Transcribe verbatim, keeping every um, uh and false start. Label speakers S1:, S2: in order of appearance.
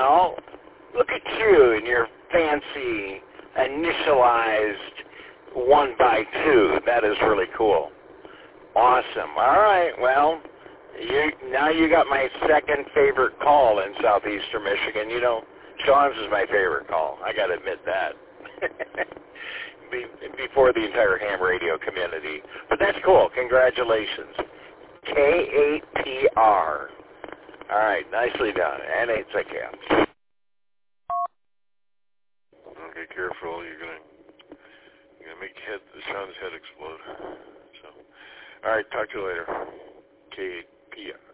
S1: Well, look at you and your fancy initialized one by two. That is really cool. Awesome. All right. Well, you now you got my second favorite call in southeastern Michigan. You know, Sean's is my favorite call. I got to admit that. Be, before the entire ham radio community. But that's cool. Congratulations. K eight P R. All right. Nicely done. And it's a cap.
S2: Okay, careful. You're gonna you're gonna make head Sean's head explode. So, all right. Talk to you later. K eight P R.